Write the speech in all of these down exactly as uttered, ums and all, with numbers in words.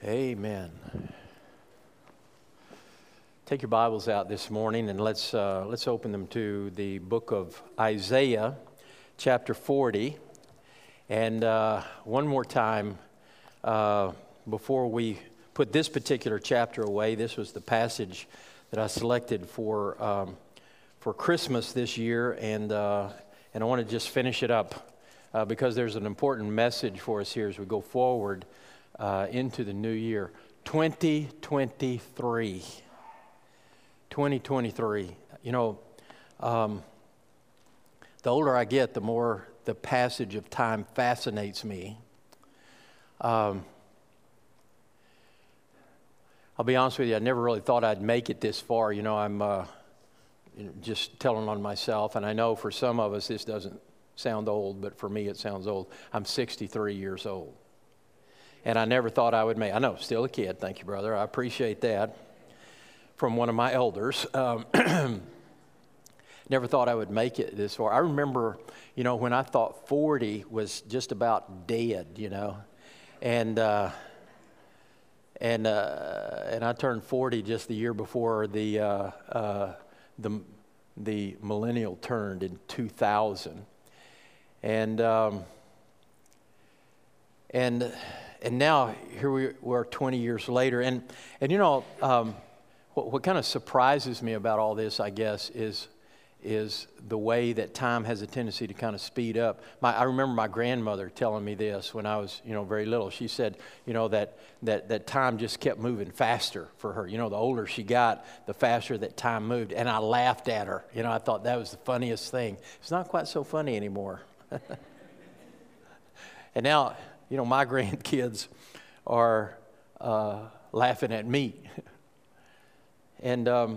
Amen. Take your Bibles out this morning and let's uh, let's open them to the book of Isaiah, chapter forty. And uh, one more time, uh, before we put this particular chapter away, this was the passage that I selected for um, for Christmas this year, and uh, and I want to just finish it up uh, because there's an important message for us here as we go forward Uh, into the new year, twenty twenty-three. twenty twenty-three. You know, um, the older I get, the more the passage of time fascinates me. Um, I'll be honest with you, I never really thought I'd make it this far. You know, I'm uh, you know, just telling on myself, and I know for some of us this doesn't sound old, but for me it sounds old. I'm sixty-three years old. And I never thought I would make it. I know, still a kid. Thank you, brother. I appreciate that from one of my elders. Um, never thought I would make it this far. I remember, you know, when I thought forty was just about dead, you know. And uh, and uh, and I turned forty just the year before the uh, uh, the the millennial turned in two thousand. And um, and And now here we are twenty years later. And, and you know, um, what, what kind of surprises me about all this, I guess, is, is the way that time has a tendency to kind of speed up. My, I remember my grandmother telling me this when I was, you know, very little. She said, you know, that, that, that time just kept moving faster for her. You know, the older she got, the faster that time moved. And I laughed at her. You know, I thought that was the funniest thing. It's not quite so funny anymore. And now, you know, my grandkids are uh, laughing at me. and, um,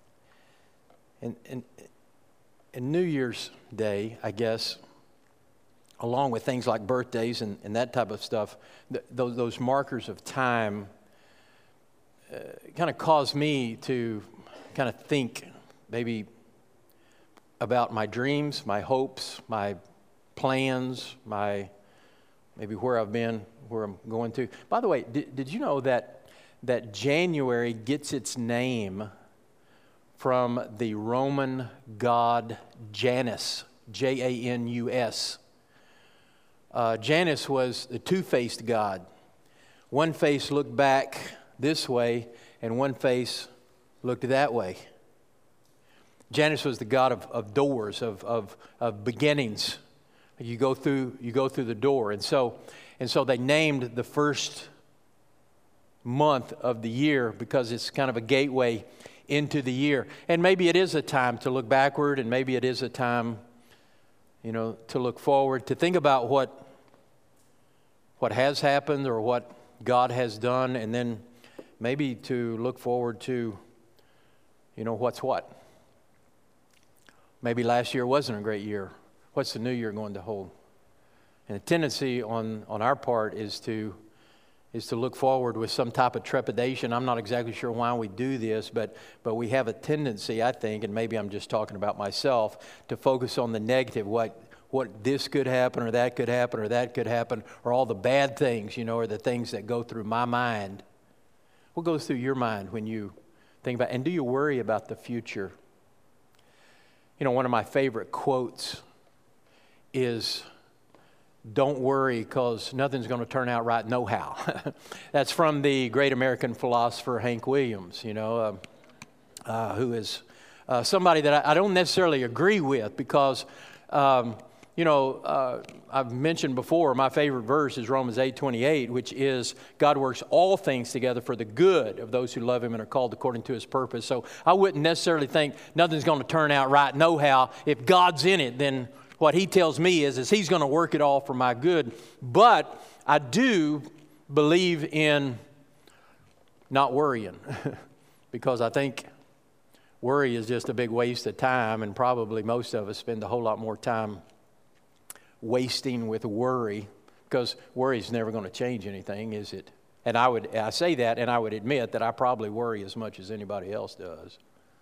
and, and, and New Year's Day, I guess, along with things like birthdays and, and that type of stuff, th- those, those markers of time uh, kind of cause me to kind of think maybe about my dreams, my hopes, my plans, my maybe where I've been, where I'm going to. By the way, did, did you know that that January gets its name from the Roman god Janus, J A N U S. Uh, Janus was the two-faced god. One face looked back this way, and one face looked that way. Janus was the god of, of doors, of, of, of beginnings. You go through, you go through the door, and so, and so they named the first month of the year because it's kind of a gateway into the year. And maybe it is a time to look backward, and maybe it is a time, you know, to look forward, to think about what, what has happened or what God has done, and then maybe to look forward to, you know, what's what. Maybe last year wasn't a great year. What's the new year going to hold? And the tendency on, on our part is to is to look forward with some type of trepidation. I'm not exactly sure why we do this, but but we have a tendency, I think, and maybe I'm just talking about myself, to focus on the negative, what what this could happen or that could happen or that could happen, or all the bad things, you know, or the things that go through my mind. What goes through your mind when you think about, and do you worry about the future? You know, one of my favorite quotes is, don't worry because nothing's going to turn out right no how. That's from the great American philosopher Hank Williams, you know, uh, uh, who is uh, somebody that I, I don't necessarily agree with because, um, you know, uh, I've mentioned before, my favorite verse is Romans eight twenty-eight, which is, God works all things together for the good of those who love Him and are called according to His purpose. So I wouldn't necessarily think nothing's going to turn out right no how. If God's in it, then what He tells me is, is He's going to work it all for my good. But I do believe in not worrying because I think worry is just a big waste of time, and probably most of us spend a whole lot more time wasting with worry because worry is never going to change anything, is it? And I would I say that, and I would admit that I probably worry as much as anybody else does.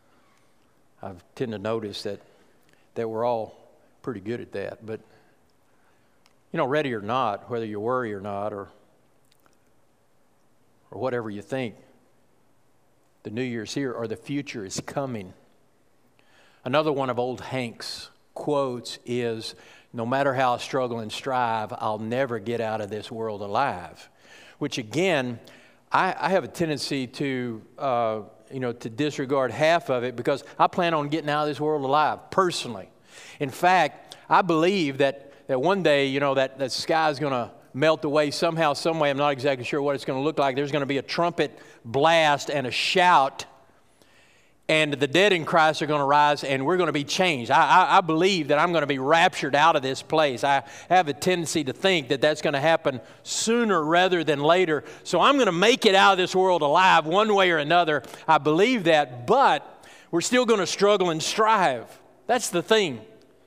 I tend to notice that that we're all pretty good at that. But, you know, ready or not, whether you worry or not, or or whatever you think. The new year's here, or the future is coming. Another one of old Hank's quotes is, no matter how I struggle and strive, I'll never get out of this world alive. Which again, I, I have a tendency to, uh, you know, to disregard half of it, because I plan on getting out of this world alive, personally. In fact, I believe that, that one day, you know, that the sky is going to melt away somehow, some way. I'm not exactly sure what it's going to look like. There's going to be a trumpet blast and a shout, and the dead in Christ are going to rise, and we're going to be changed. I, I, I believe that I'm going to be raptured out of this place. I have a tendency to think that that's going to happen sooner rather than later. So I'm going to make it out of this world alive one way or another. I believe that, but we're still going to struggle and strive. That's the thing.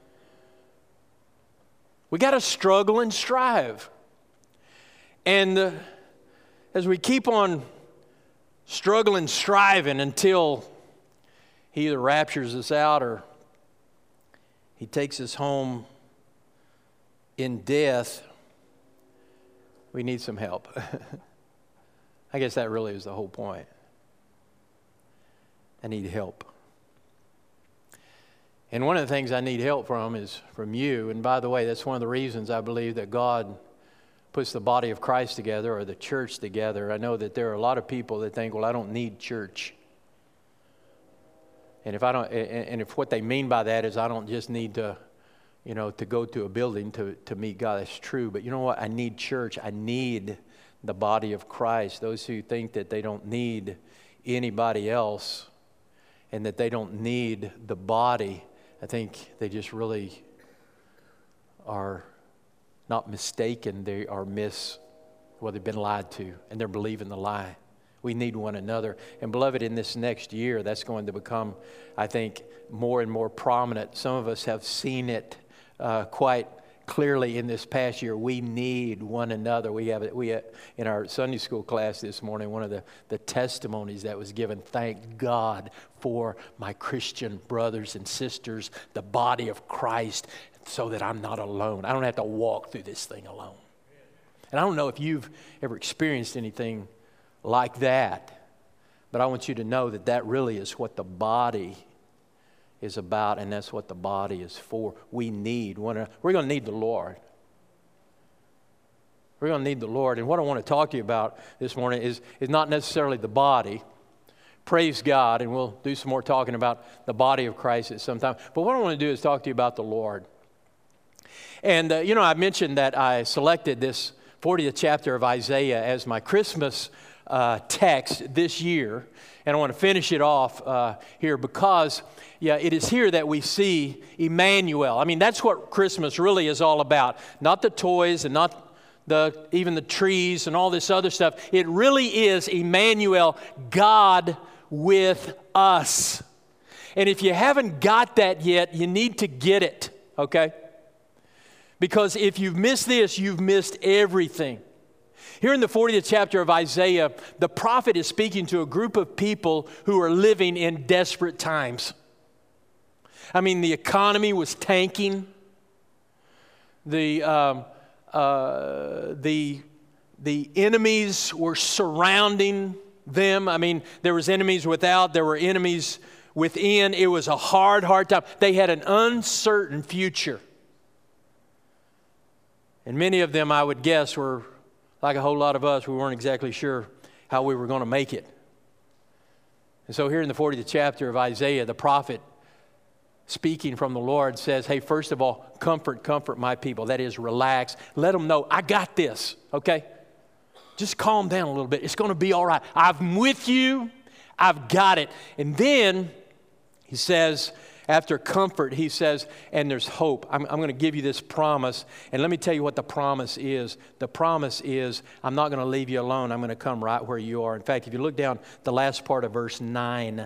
We got to struggle and strive. And uh, as we keep on struggling, striving until He either raptures us out or He takes us home in death, we need some help. I guess that really is the whole point. I need help. And one of the things I need help from is from you. And by the way, that's one of the reasons I believe that God puts the body of Christ together, or the church together. I know that there are a lot of people that think, well, I don't need church. And if I don't, and if what they mean by that is I don't just need to, you know, to go to a building to, to meet God, that's true. But you know what? I need church. I need the body of Christ. Those who think that they don't need anybody else and that they don't need the body, I think they just really are not mistaken. They are mis, well, they've been lied to, and they're believing the lie. We need one another. And beloved, in this next year, that's going to become, I think, more and more prominent. Some of us have seen it uh, quite clearly in this past year. We need one another. We have, we have, in our Sunday school class this morning, one of the, the testimonies that was given, thank God for my Christian brothers and sisters, the body of Christ, so that I'm not alone. I don't have to walk through this thing alone. And I don't know if you've ever experienced anything like that, but I want you to know that that really is what the body is about, and that's what the body is for. We need one another. We're going to need the Lord. We're going to need the Lord. And what I want to talk to you about this morning is, is not necessarily the body. Praise God, and we'll do some more talking about the body of Christ at some time. But what I want to do is talk to you about the Lord. And, uh, you know, I mentioned that I selected this fortieth chapter of Isaiah as my Christmas uh, text this year. And I want to finish it off uh, here because, yeah, it is here that we see Emmanuel. I mean, that's what Christmas really is all about. Not the toys and not the even the trees and all this other stuff. It really is Emmanuel, God with us. And if you haven't got that yet, you need to get it, okay? Because if you've missed this, you've missed everything. Here in the fortieth chapter of Isaiah, the prophet is speaking to a group of people who are living in desperate times. I mean, the economy was tanking. The, um, uh, the, the enemies were surrounding them. I mean, there was enemies without, there were enemies within. It was a hard, hard time. They had an uncertain future. And many of them, I would guess, were like a whole lot of us. We weren't exactly sure how we were going to make it. And so here in the fortieth chapter of Isaiah, the prophet, speaking from the Lord, says, hey, first of all, comfort, comfort my people. That is, relax. Let them know, I got this, okay? Just calm down a little bit. It's going to be all right. I'm with you. I've got it. And then he says, after comfort, he says, and there's hope. I'm, I'm going to give you this promise. And let me tell you what the promise is. The promise is, I'm not going to leave you alone. I'm going to come right where you are. In fact, if you look down the last part of verse nine,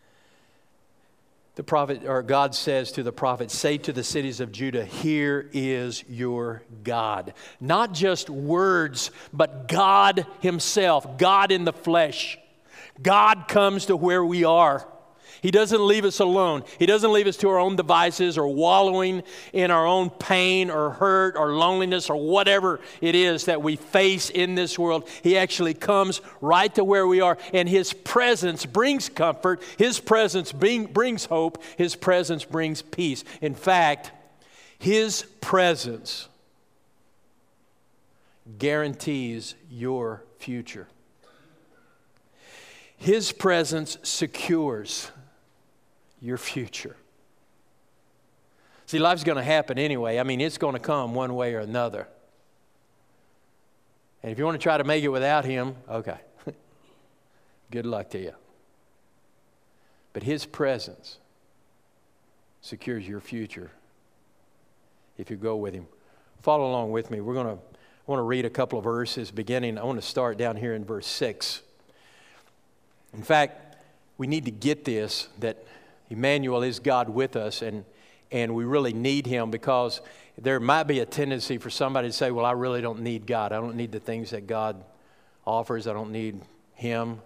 the prophet, or God says to the prophet, say to the cities of Judah, here is your God. Not just words, but God himself, God in the flesh. God comes to where we are. He doesn't leave us alone. He doesn't leave us to our own devices or wallowing in our own pain or hurt or loneliness or whatever it is that we face in this world. He actually comes right to where we are, and His presence brings comfort. His presence bring, brings hope. His presence brings peace. In fact, His presence guarantees your future. His presence secures your future. See, life's going to happen anyway. I mean, it's going to come one way or another. And if you want to try to make it without Him, okay. Good luck to you. But His presence secures your future if you go with Him. Follow along with me. We're going to I want to read a couple of verses beginning. I want to start down here in verse six. In fact, we need to get this, that Emmanuel is God with us, and, and we really need Him, because there might be a tendency for somebody to say, well, I really don't need God. I don't need the things that God offers. I don't need Him.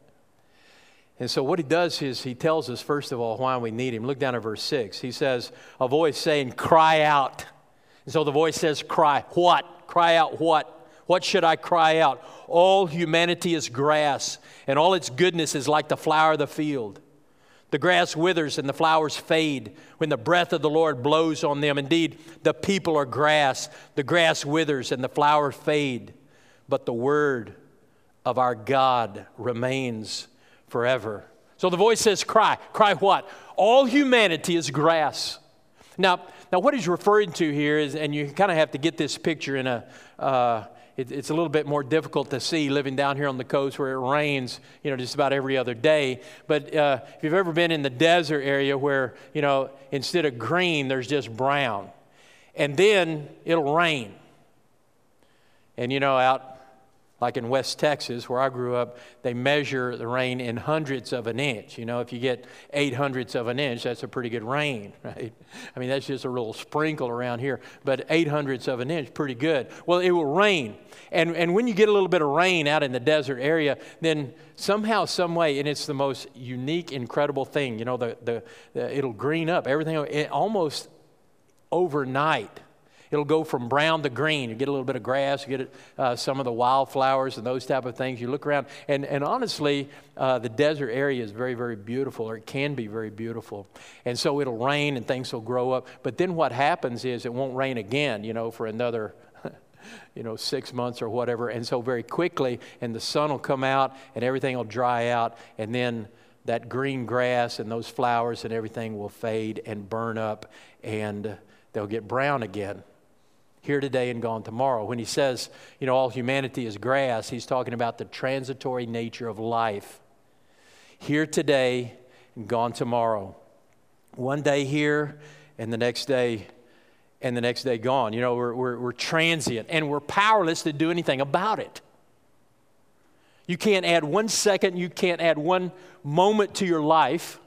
And so what He does is He tells us, first of all, why we need Him. Look down at verse six. He says, a voice saying, cry out. And so the voice says, cry. What? Cry out what? What should I cry out? All humanity is grass, and all its goodness is like the flower of the field. The grass withers and the flowers fade when the breath of the Lord blows on them. Indeed, the people are grass. The grass withers and the flowers fade, but the word of our God remains forever. So the voice says, cry. Cry what? All humanity is grass. Now, now what he's referring to here is, and you kind of have to get this picture in a, uh, it, it's a little bit more difficult to see living down here on the coast where it rains, you know, just about every other day. But uh, if you've ever been in the desert area where, you know, instead of green, there's just brown. And then it'll rain. And, you know, out like in West Texas, where I grew up, they measure the rain in hundredths of an inch. You know, if you get eight hundredths of an inch, that's a pretty good rain, right? I mean, that's just a little sprinkle around here. But eight hundredths of an inch, pretty good. Well, it will rain. And, and when you get a little bit of rain out in the desert area, then somehow, some way, and it's the most unique, incredible thing. You know, the, the, the it'll green up. Everything, it, almost overnight. It'll go from brown to green. You get a little bit of grass, you get uh, some of the wildflowers and those type of things. You look around, and, and honestly, uh, the desert area is very, very beautiful, or it can be very beautiful. And so it'll rain and things will grow up. But then what happens is it won't rain again, you know, for another, you know, six months or whatever. And so very quickly, and the sun will come out and everything will dry out, and then that green grass and those flowers and everything will fade and burn up, and they'll get brown again. Here today and gone tomorrow. When he says, you know, all humanity is grass, he's talking about the transitory nature of life. Here today and gone tomorrow. One day here and the next day and the next day gone. You know, we're, we're, we're transient, and we're powerless to do anything about it. You can't add one second, you can't add one moment to your life.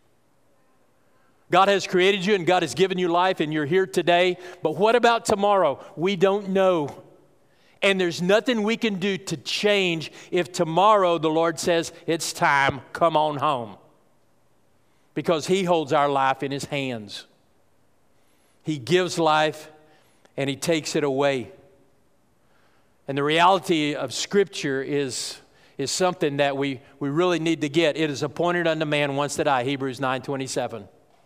God has created you and God has given you life, and you're here today. But what about tomorrow? We don't know. And there's nothing we can do to change if tomorrow the Lord says, it's time, come on home. Because He holds our life in His hands. He gives life and He takes it away. And the reality of Scripture is, is something that we, we really need to get. It is appointed unto man once to die, Hebrews nine twenty-seven.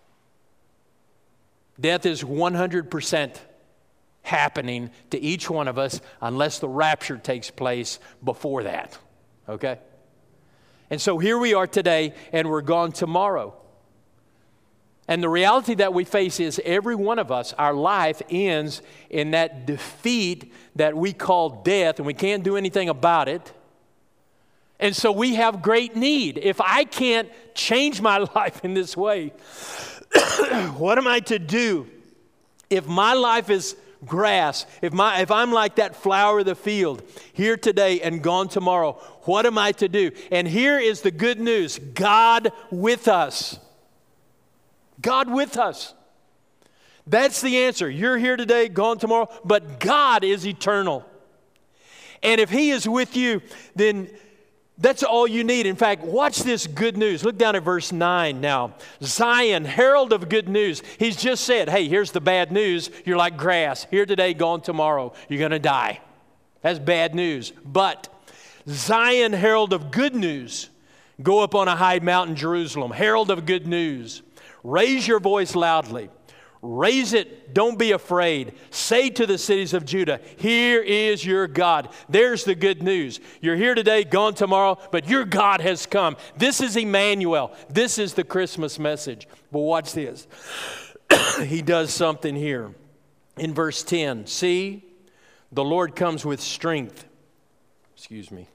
Death is one hundred percent happening to each one of us unless the rapture takes place before that, okay? And so here we are today, and we're gone tomorrow. And the reality that we face is every one of us, our life ends in that defeat that we call death, and we can't do anything about it. And so we have great need. If I can't change my life in this way, what am I to do? If my life is grass, if my if I'm like that flower of the field, here today and gone tomorrow, what am I to do? And here is the good news: God with us. God with us. That's the answer. You're here today, gone tomorrow, but God is eternal. And if He is with you, then That's all you need. In fact, watch this good news. Look down at verse nine now. Zion, herald of good news. He's just said, hey, here's the bad news. You're like grass. Here today, gone tomorrow. You're going to die. That's bad news. But Zion, herald of good news. Go up on a high mountain, Jerusalem. Herald of good news. Raise your voice loudly. Raise it. Don't be afraid. Say to the cities of Judah, here is your God. There's the good news. You're here today, gone tomorrow, but your God has come. This is Emmanuel. This is the Christmas message. But watch this. He does something here. In verse ten, see, the Lord comes with strength. Excuse me.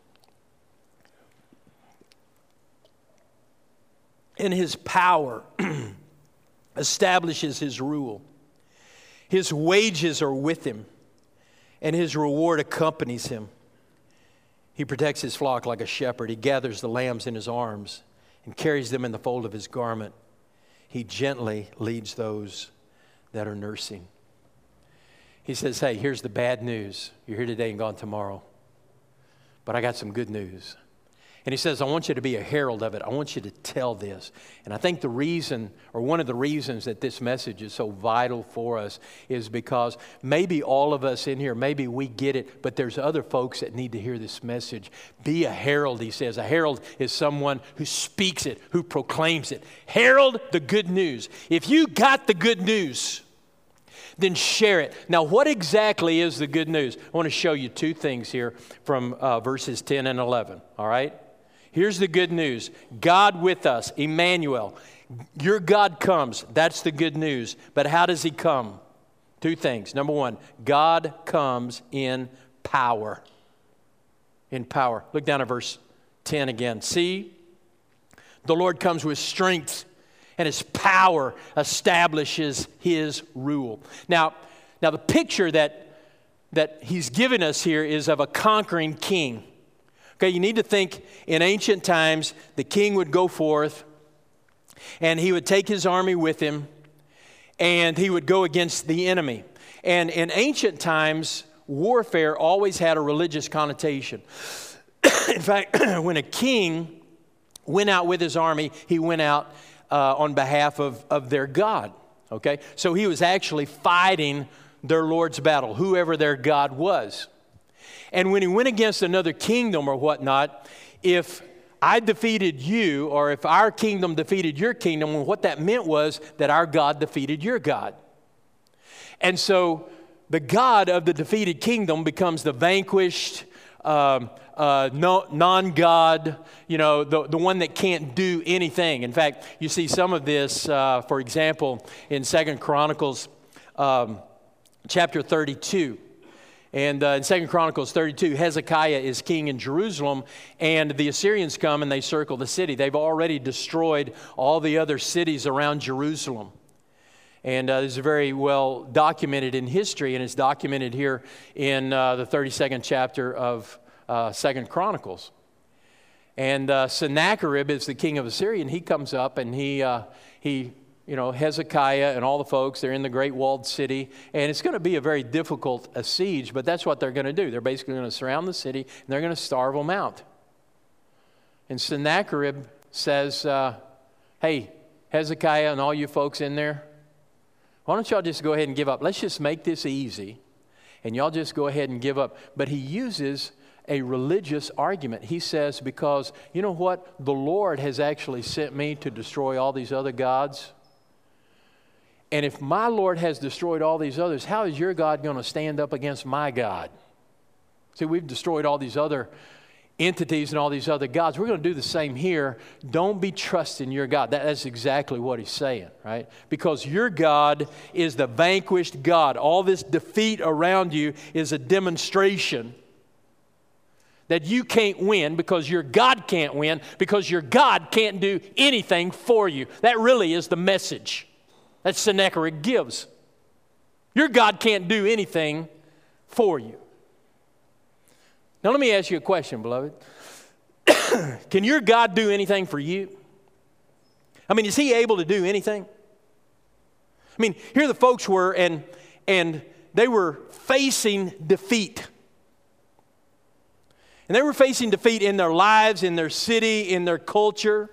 In His power establishes His rule. His wages are with Him, and His reward accompanies Him. He protects His flock like a shepherd. He gathers the lambs in His arms and carries them in the fold of His garment. He gently leads those that are nursing. He says, hey, here's the bad news. You're here today and gone tomorrow. But I got some good news. And He says, I want you to be a herald of it. I want you to tell this. And I think the reason, or one of the reasons that this message is so vital for us is because maybe all of us in here, maybe we get it, but there's other folks that need to hear this message. Be a herald, He says. A herald is someone who speaks it, who proclaims it. Herald the good news. If you got the good news, then share it. Now, what exactly is the good news? I want to show you two things here from uh, verses ten and eleven, all right? Here's the good news. God with us, Emmanuel. Your God comes. That's the good news. But how does He come? Two things. Number one, God comes in power. In power. Look down at verse ten again. See, the Lord comes with strength, and His power establishes His rule. Now, now the picture that, that He's given us here is of a conquering king. Okay, you need to think in ancient times, the king would go forth and he would take his army with him and he would go against the enemy. And in ancient times, warfare always had a religious connotation. In fact, when a king went out with his army, he went out uh, on behalf of, of their God. Okay, so he was actually fighting their Lord's battle, whoever their God was. And when he went against another kingdom or whatnot, if I defeated you or if our kingdom defeated your kingdom, well, what that meant was that our God defeated your God. And so the God of the defeated kingdom becomes the vanquished, um, uh, no, non-God, you know, the, the one that can't do anything. In fact, you see some of this, uh, for example, in Second Chronicles um, chapter thirty-two. And uh, in Second Chronicles thirty-two, Hezekiah is king in Jerusalem, and the Assyrians come and they circle the city. They've already destroyed all the other cities around Jerusalem. And uh, this is very well documented in history, and it's documented here in uh, the thirty-second chapter of uh, Second Chronicles. And uh, Sennacherib is the king of Assyria, and he comes up and he, uh, he you know, Hezekiah and all the folks, they're in the great walled city. And it's going to be a very difficult a siege, but that's what they're going to do. They're basically going to surround the city, and they're going to starve them out. And Sennacherib says, uh, hey, Hezekiah and all you folks in there, why don't y'all just go ahead and give up? Let's just make this easy, and y'all just go ahead and give up. But he uses a religious argument. He says, because, you know what? The Lord has actually sent me to destroy all these other gods. And if my Lord has destroyed all these others, how is your God going to stand up against my God? See, we've destroyed all these other entities and all these other gods. We're going to do the same here. Don't be trusting your God. That, that's exactly what he's saying, right? Because your God is the vanquished God. All this defeat around you is a demonstration that you can't win because your God can't win because your God can't do anything for you. That really is the message that Sennacherib gives. Your God can't do anything for you. Now let me ask you a question, beloved. Can your God do anything for you? I mean, is he able to do anything? I mean, here the folks were and, and they were facing defeat. And they were facing defeat in their lives, in their city, in their culture.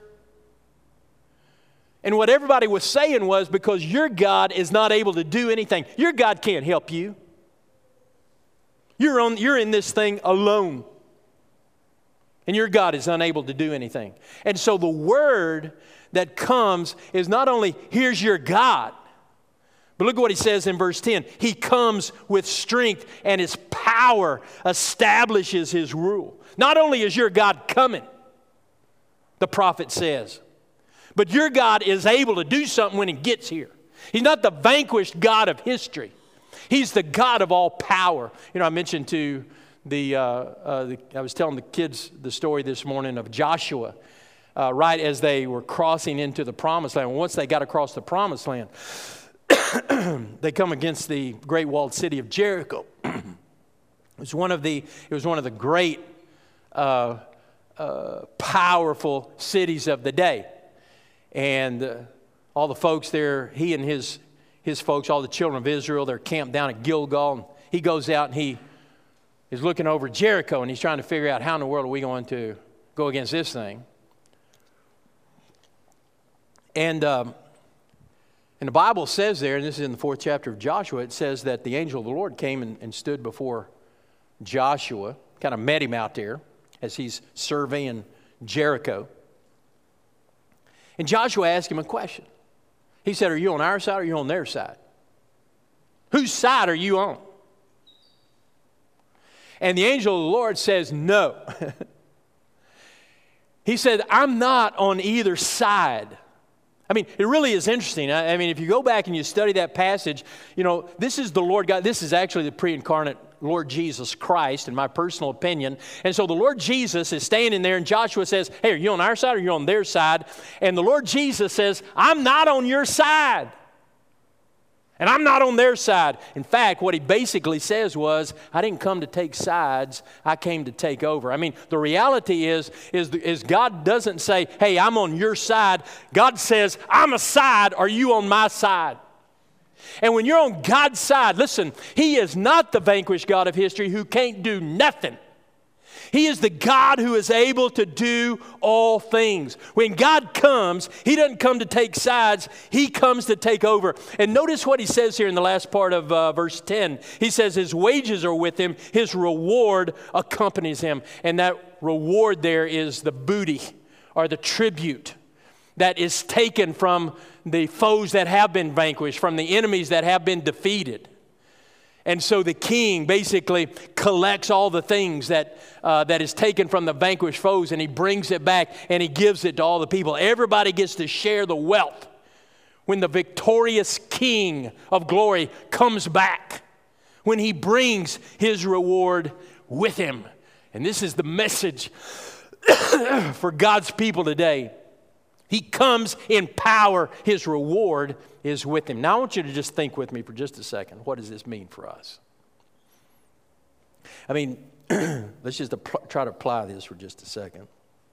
And what everybody was saying was, because your God is not able to do anything, your God can't help you. You're, on, you're in this thing alone. And your God is unable to do anything. And so the word that comes is not only, here's your God, but look at what he says in verse ten. He comes with strength, and his power establishes his rule. Not only is your God coming, the prophet says, but your God is able to do something when he gets here. He's not the vanquished God of history. He's the God of all power. You know, I mentioned to the, uh, uh, the I was telling the kids the story this morning of Joshua, uh, right as they were crossing into the promised land. Once they got across the promised land, they come against the great walled city of Jericho. It was one of the, it was one of the great, uh, uh, powerful cities of the day. And uh, all the folks there, he and his, his folks, all the children of Israel, they're camped down at Gilgal. And he goes out and he is looking over Jericho, and he's trying to figure out how in the world are we going to go against this thing. And, um, and the Bible says there, and this is in the fourth chapter of Joshua, it says that the angel of the Lord came and, and stood before Joshua, kind of met him out there as he's surveying Jericho. And Joshua asked him a question. He said, are you on our side or are you on their side? Whose side are you on? And the angel of the Lord says, no. He said, I'm not on either side. I mean, it really is interesting. I, I mean, if you go back and you study that passage, you know, this is the Lord God. This is actually the pre-incarnate Lord Jesus Christ, in my personal opinion. And so the Lord Jesus is standing there, and Joshua says, hey, are you on our side or are you on their side? And the Lord Jesus says, I'm not on your side. And I'm not on their side. In fact, what he basically says was, I didn't come to take sides, I came to take over. I mean, the reality is, is, is God doesn't say, hey, I'm on your side. God says, I'm a side, are you on my side? And when you're on God's side, listen, he is not the vanquished God of history who can't do nothing. He is the God who is able to do all things. When God comes, he doesn't come to take sides. He comes to take over. And notice what he says here in the last part of uh, verse ten. He says his wages are with him. His reward accompanies him. And that reward there is the booty or the tribute that is taken from the foes that have been vanquished, from the enemies that have been defeated. And so the king basically collects all the things that, uh, that is taken from the vanquished foes, and he brings it back and he gives it to all the people. Everybody gets to share the wealth when the victorious king of glory comes back, when he brings his reward with him. And this is the message for God's people today. He comes in power. His reward is with him. Now, I want you to just think with me for just a second. What does this mean for us? I mean, let's just try to apply this for just a second.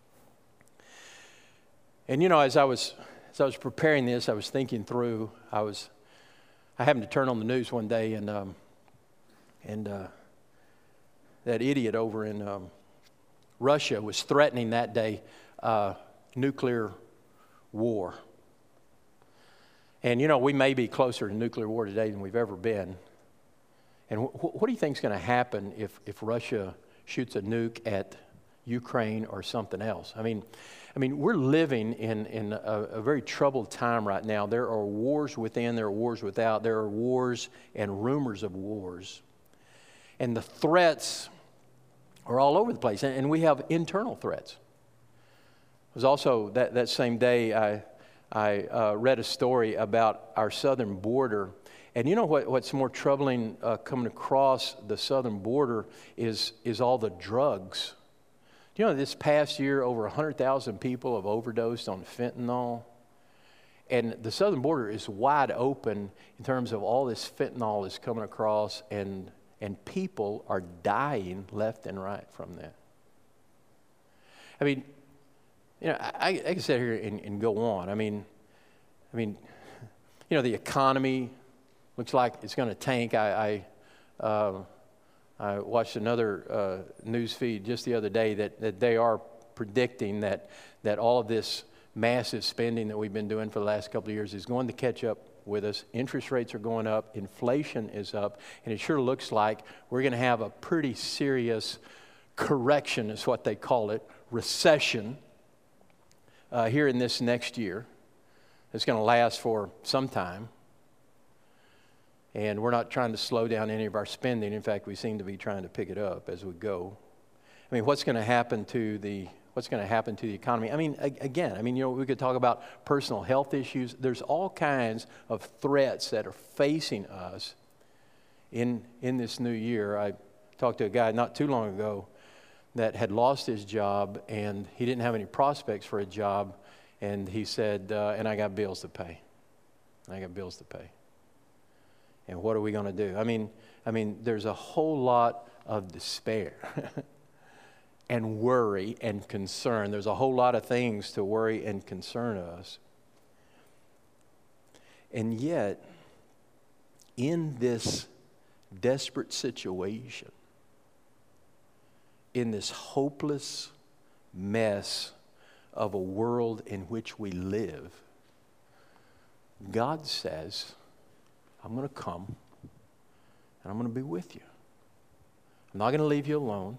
And, you know, as I was as I was preparing this, I was thinking through. I was I happened to turn on the news one day, and um, and uh, that idiot over in um, Russia was threatening that day uh, nuclear war. And, you know, we may be closer to nuclear war today than we've ever been. And wh- what do you think is going to happen if, if Russia shoots a nuke at Ukraine or something else? I mean, I mean, we're living in, in a, a very troubled time right now. There are wars within, there are wars without. There are wars and rumors of wars. And the threats are all over the place. And, and we have internal threats. It was also that, that same day I, I uh, read a story about our southern border. And you know what, what's more troubling uh, coming across the southern border is, is all the drugs. Do you know this past year over one hundred thousand people have overdosed on fentanyl? And the southern border is wide open in terms of all this fentanyl is coming across, and, and people are dying left and right from that. I mean, you know, I, I can sit here and, and go on. I mean, I mean, you know, the economy looks like it's going to tank. I, I uh, I watched another uh, news feed just the other day that, that they are predicting that, that all of this massive spending that we've been doing for the last couple of years is going to catch up with us. Interest rates are going up, inflation is up, and it sure looks like we're going to have a pretty serious correction, is what they call it, recession, uh, here in this next year. It's going to last for some time. And we're not trying to slow down any of our spending. In fact, we seem to be trying to pick it up as we go. I mean, what's going to happen to the what's going to happen to the economy? I mean, again, I mean, you know, we could talk about personal health issues. There's all kinds of threats that are facing us in in this new year. I talked to a guy not too long ago that had lost his job, and he didn't have any prospects for a job, and he said, uh, and I got bills to pay. I got bills to pay. And what are we going to do? I mean, I mean, there's a whole lot of despair and worry and concern. There's a whole lot of things to worry and concern us. And yet, in this desperate situation, in this hopeless mess of a world in which we live, God says, I'm going to come, and I'm going to be with you. I'm not going to leave you alone,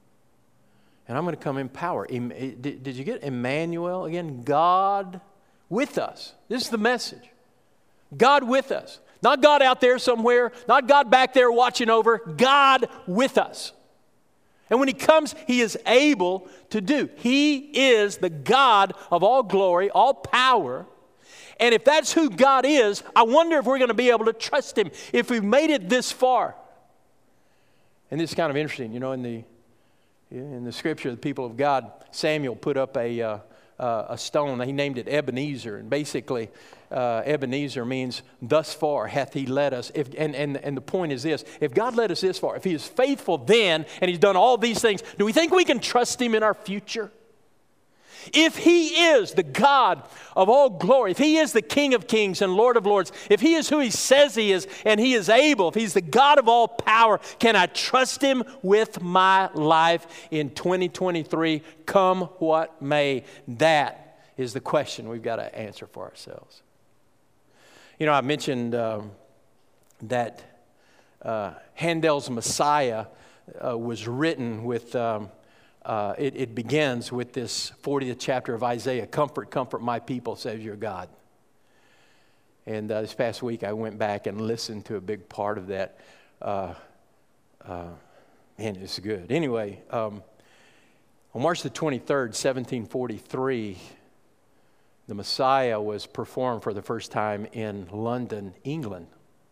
and I'm going to come in power. Did, did you get Emmanuel again? God with us. This is the message. God with us. Not God out there somewhere, not God back there watching over, God with us. And when He comes, He is able to do. He is the God of all glory, all power. And if that's who God is, I wonder if we're going to be able to trust Him if we've made it this far. And this is kind of interesting. You know, in the in the Scripture, the people of God, Samuel put up a uh, uh, a stone. He named it Ebenezer, and basically, uh, Ebenezer means "thus far hath He led us." If and and and the point is this: if God led us this far, if He is faithful then, and He's done all these things, do we think we can trust Him in our future? If He is the God of all glory, if He is the King of kings and Lord of lords, if He is who He says He is and He is able, if He's the God of all power, can I trust Him with my life in twenty twenty-three, come what may? That is the question we've got to answer for ourselves. You know, I mentioned um, that uh, Handel's Messiah uh, was written with... Um, Uh, it, it begins with this fortieth chapter of Isaiah, comfort, comfort my people, says your God. And uh, this past week I went back and listened to a big part of that. Uh, uh, man, it's good. Anyway, um, on March the twenty-third, seventeen forty-three, the Messiah was performed for the first time in London, England.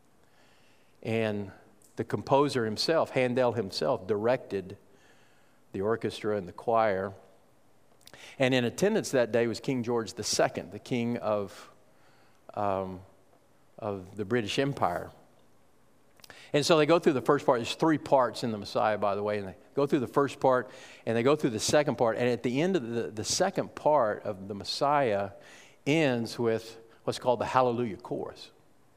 And the composer himself, Handel himself, directed the orchestra and the choir. And in attendance that day was King George the Second, the king of, um, of the British Empire. And so they go through the first part. There's three parts in the Messiah, by the way. And they go through the first part, and they go through the second part. And at the end of the, the second part of the Messiah ends with what's called the Hallelujah Chorus.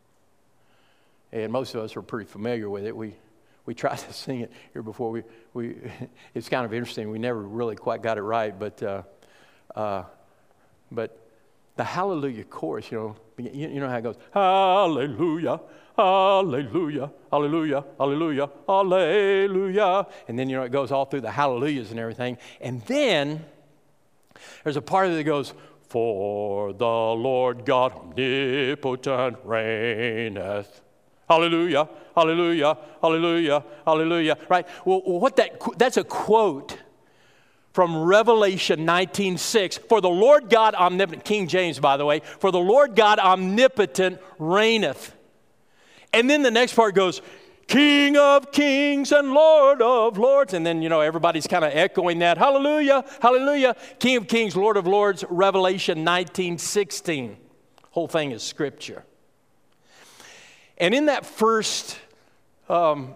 And most of us are pretty familiar with it. We We tried to sing it here before. We, we it's kind of interesting. We never really quite got it right, but uh, uh, but the Hallelujah Chorus, you know, you, you know how it goes. Hallelujah, hallelujah, hallelujah, hallelujah, hallelujah, and then you know it goes all through the hallelujahs and everything, and then there's a part of it that goes, "For the Lord God omnipotent reigneth." Hallelujah, hallelujah, hallelujah, hallelujah. Right? Well, what that that's a quote from Revelation nineteen six. For the Lord God omnipotent, King James, by the way, for the Lord God omnipotent reigneth. And then the next part goes, King of kings and Lord of lords. And then, you know, everybody's kind of echoing that. Hallelujah, hallelujah. King of kings, Lord of lords, Revelation nineteen sixteen. Whole thing is scripture. And in that first um,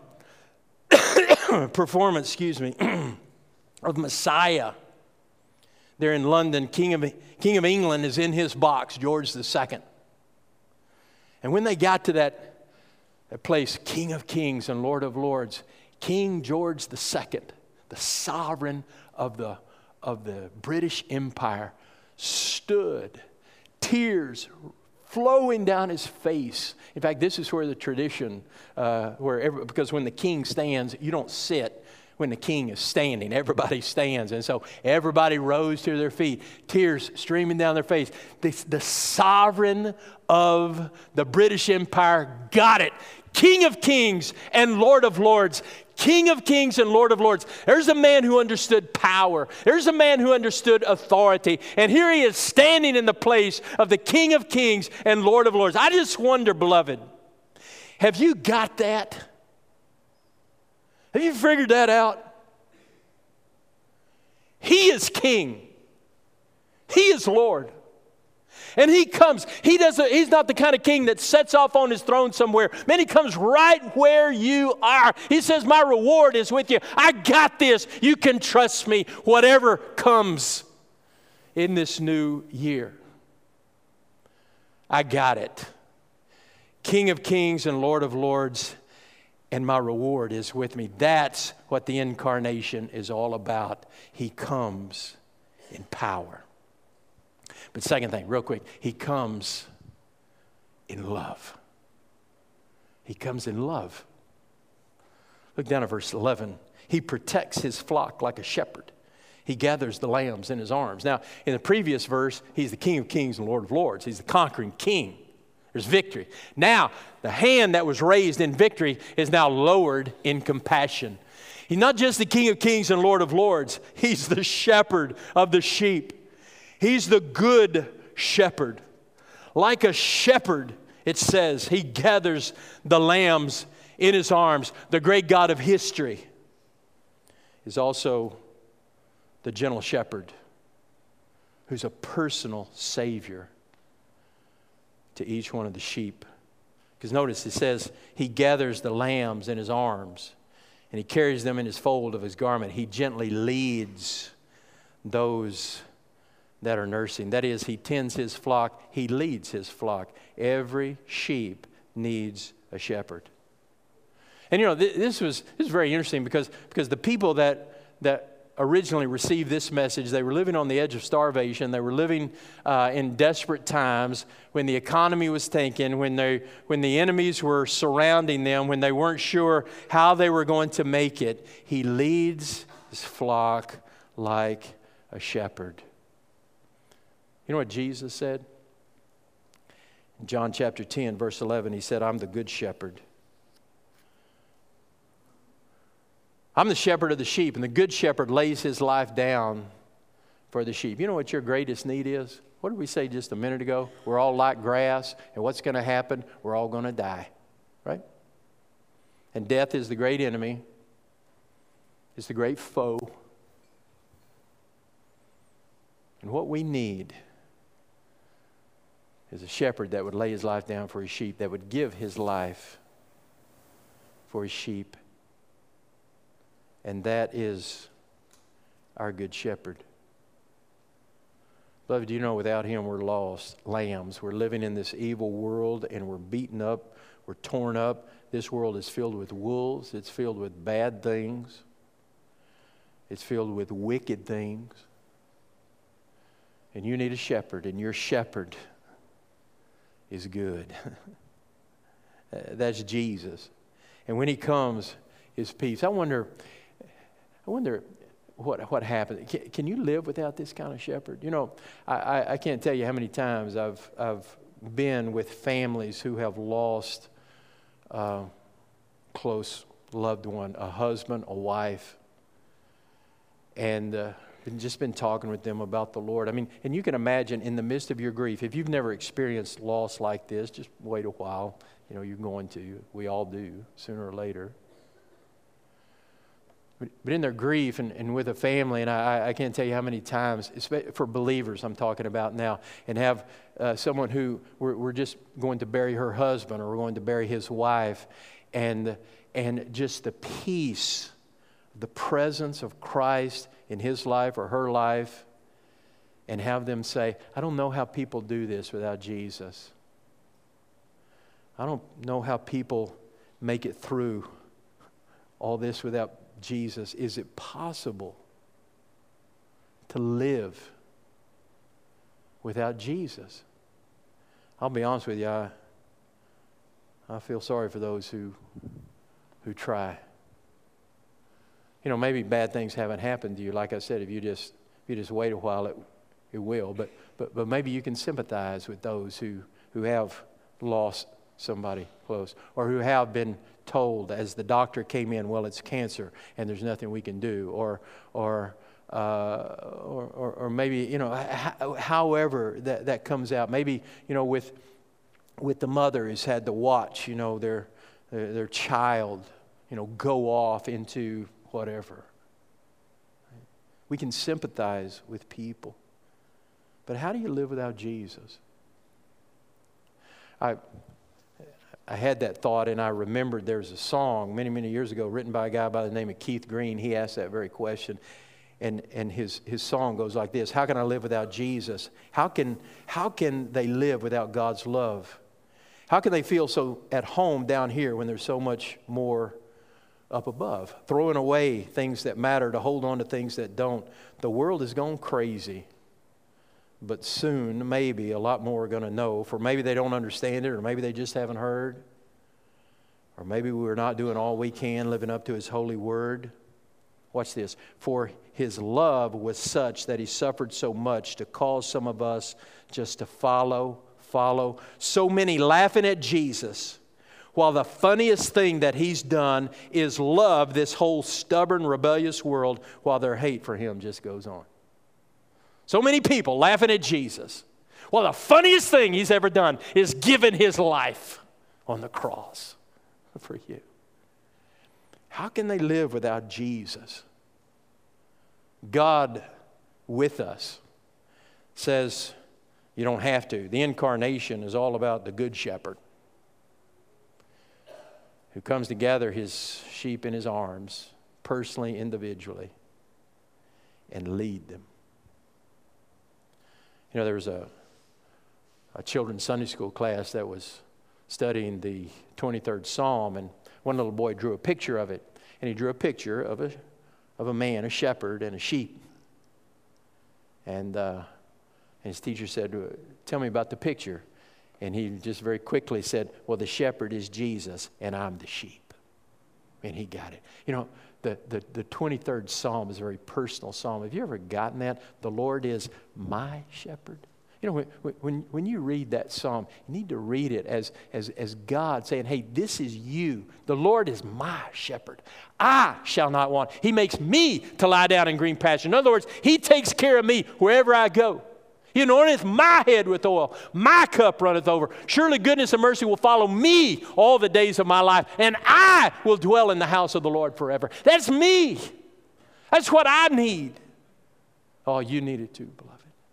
performance, excuse me, of Messiah, there in London, King of, King of England is in his box, George the Second. And when they got to that, that place, King of Kings and Lord of Lords, King George the Second, the sovereign of the, of the British Empire, stood, tears flowing down his face. In fact, this is where the tradition, uh, where every, because when the king stands, you don't sit when the king is standing. Everybody stands. And so everybody rose to their feet, tears streaming down their face. The, the sovereign of the British Empire got it. King of kings and Lord of lords. King of kings and Lord of lords. There's a man who understood power. There's a man who understood authority. And here he is standing in the place of the King of kings and Lord of lords. I just wonder, beloved, have you got that? Have you figured that out? He is king. He is Lord. And he comes. He doesn't, he's not the kind of king that sets off on his throne somewhere. Man, he comes right where you are. He says, my reward is with you. I got this. You can trust me, whatever comes in this new year. I got it. King of kings and Lord of lords, and my reward is with me. That's what the incarnation is all about. He comes in power. But second thing, real quick, he comes in love. He comes in love. Look down at verse eleven. He protects his flock like a shepherd. He gathers the lambs in his arms. Now, in the previous verse, he's the King of kings and Lord of lords. He's the conquering king. There's victory. Now, the hand that was raised in victory is now lowered in compassion. He's not just the King of kings and Lord of lords. He's the shepherd of the sheep. He's the good shepherd. Like a shepherd, it says, he gathers the lambs in his arms. The great God of history is also the gentle shepherd who's a personal savior to each one of the sheep. Because notice it says he gathers the lambs in his arms and he carries them in his fold of his garment. He gently leads those that are nursing. That is, he tends his flock. He leads his flock. Every sheep needs a shepherd. And you know, th- this was this is very interesting because, because the people that that originally received this message, they were living on the edge of starvation. They were living uh, in desperate times when the economy was tanking, when they when the enemies were surrounding them, when they weren't sure how they were going to make it. He leads his flock like a shepherd. You know what Jesus said? In John chapter ten, verse eleven, he said, I'm the good shepherd. I'm the shepherd of the sheep, and the good shepherd lays his life down for the sheep. You know what your greatest need is? What did we say just a minute ago? We're all like grass, and what's going to happen? We're all going to die, right? And death is the great enemy. It's the great foe. And what we need is a shepherd that would lay his life down for his sheep, that would give his life for his sheep. And that is our good shepherd. Beloved, do you know without him we're lost lambs. We're living in this evil world and we're beaten up. We're torn up. This world is filled with wolves. It's filled with bad things. It's filled with wicked things. And you need a shepherd, and your shepherd is good. That's Jesus. And when he comes, is peace. I wonder, I wonder what what happens. Can, can you live without this kind of shepherd? You know, I, I, I can't tell you how many times I've I've been with families who have lost a close loved one, a husband, a wife, and uh, just been talking with them about the Lord. I mean, and you can imagine in the midst of your grief, if you've never experienced loss like this, just wait a while. You know, you're going to. We all do, sooner or later. But, but in their grief and, and with a family, and I, I can't tell you how many times, for believers I'm talking about now, and have uh, someone who, we're, we're just going to bury her husband or we're going to bury his wife, and and just the peace, the presence of Christ in his life or her life, and have them say, I don't know how people do this without Jesus. I don't know how people make it through all this without Jesus? Is it possible to live without Jesus? I'll be honest with you, I, I feel sorry for those who who try. You know, maybe bad things haven't happened to you. Like I said, if you just if you just wait a while, it it will. But but but maybe you can sympathize with those who who have lost somebody close, or who have been told as the doctor came in, well, it's cancer and there's nothing we can do, or or uh, or, or, or maybe, you know, h- however that, that comes out. Maybe, you know, with with the mother who's had to watch, you know, their their, their child, you know, go off into whatever. We can sympathize with people, but how do you live without Jesus? I I had that thought, and I remembered there's a song many, many years ago written by a guy by the name of Keith Green. He asked that very question, and and his his song goes like this: how can I live without Jesus? How can how can they live without God's love? How can they feel so at home down here when there's so much more up above? Throwing away things that matter to hold on to things that don't. The world is going crazy. But soon, maybe, a lot more are going to know. For maybe they don't understand it, or maybe they just haven't heard. Or maybe we're not doing all we can, living up to His holy word. Watch this. For His love was such that He suffered so much to cause some of us just to follow, follow. So many laughing at Jesus, while the funniest thing that He's done is love this whole stubborn, rebellious world, while their hate for Him just goes on. So many people laughing at Jesus. Well, the funniest thing He's ever done is given His life on the cross for you. How can they live without Jesus? God with us says you don't have to. The incarnation is all about the Good Shepherd who comes to gather His sheep in His arms, personally, individually, and lead them. You know, there was a, a children's Sunday school class that was studying the twenty-third Psalm, and one little boy drew a picture of it. And he drew a picture of a of a man, a shepherd, and a sheep. And, uh, and his teacher said, tell me about the picture. And he just very quickly said, well, the shepherd is Jesus, and I'm the sheep. And he got it. You know, the, the, the twenty-third Psalm is a very personal psalm. Have you ever gotten that? The Lord is my shepherd. You know, when, when, when you read that psalm, you need to read it as, as, as God saying, hey, this is you. The Lord is my shepherd. I shall not want. He makes me to lie down in green pasture. In other words, He takes care of me wherever I go. He anointeth my head with oil. My cup runneth over. Surely goodness and mercy will follow me all the days of my life, and I will dwell in the house of the Lord forever. That's me. That's what I need. Oh, you need it too, beloved.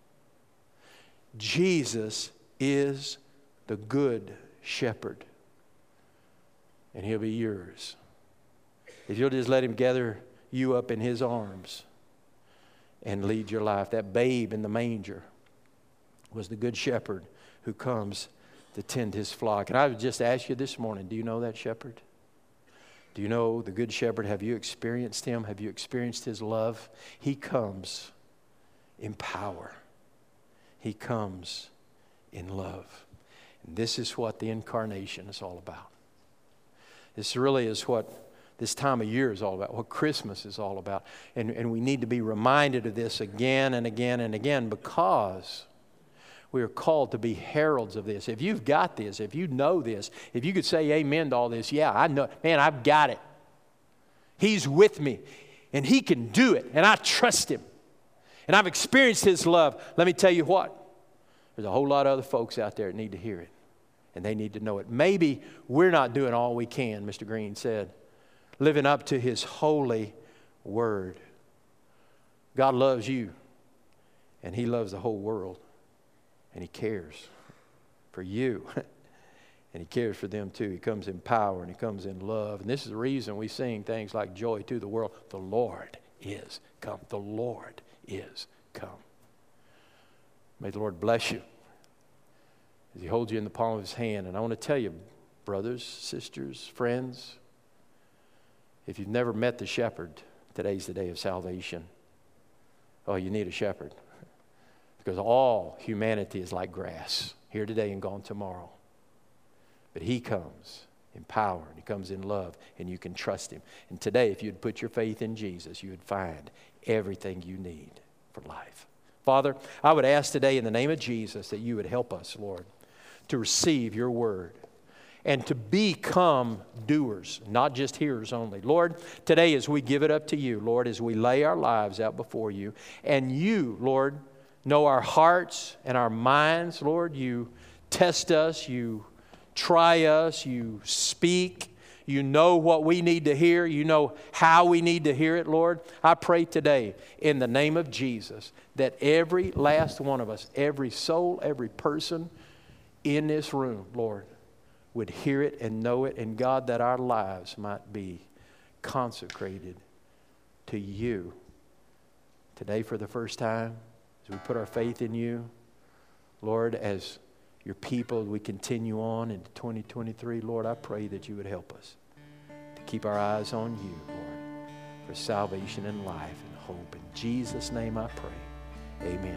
Jesus is the good shepherd, and He'll be yours if you'll just let Him gather you up in His arms and lead your life. That babe in the manger was the good shepherd who comes to tend His flock. And I would just ask you this morning, do you know that shepherd? Do you know the good shepherd? Have you experienced Him? Have you experienced His love? He comes in power. He comes in love. And this is what the incarnation is all about. This really is what this time of year is all about, what Christmas is all about. And, and we need to be reminded of this again and again and again, because we are called to be heralds of this. If you've got this, if you know this, if you could say amen to all this, yeah, I know, man, I've got it. He's with me, and He can do it, and I trust Him. And I've experienced His love. Let me tell you what. There's a whole lot of other folks out there that need to hear it. And they need to know it. Maybe we're not doing all we can, Mister Green said, living up to His holy word. God loves you. And He loves the whole world. And He cares for you. And He cares for them too. He comes in power and He comes in love. And this is the reason we sing things like Joy to the World. The Lord is come. The Lord is come. May the Lord bless you as He holds you in the palm of His hand. And I want to tell you, brothers, sisters, friends, If you've never met the shepherd, today's the day of salvation. Oh, you need a shepherd. Because all humanity is like grass, here today and gone tomorrow. But he comes in power, and he comes in love, and you can trust him. And today, if you'd put your faith in Jesus, you would find everything you need for life. Father, I would ask today in the name of Jesus that you would help us, Lord, to receive your word and to become doers, not just hearers only. Lord, today as we give it up to you, Lord, as we lay our lives out before you, and you, Lord, know our hearts and our minds, Lord, you test us, you try us, you speak, you know what we need to hear, you know how we need to hear it, Lord. I pray today in the name of Jesus that every last one of us, every soul, every person in this room, Lord, would hear it and know it, and God, that our lives might be consecrated to you. Today for the first time, as we put our faith in you, Lord, as your people, we continue on into twenty twenty-three, Lord, I pray that you would help us to keep our eyes on you, Lord, for salvation and life and hope. In Jesus' name I pray. Amen.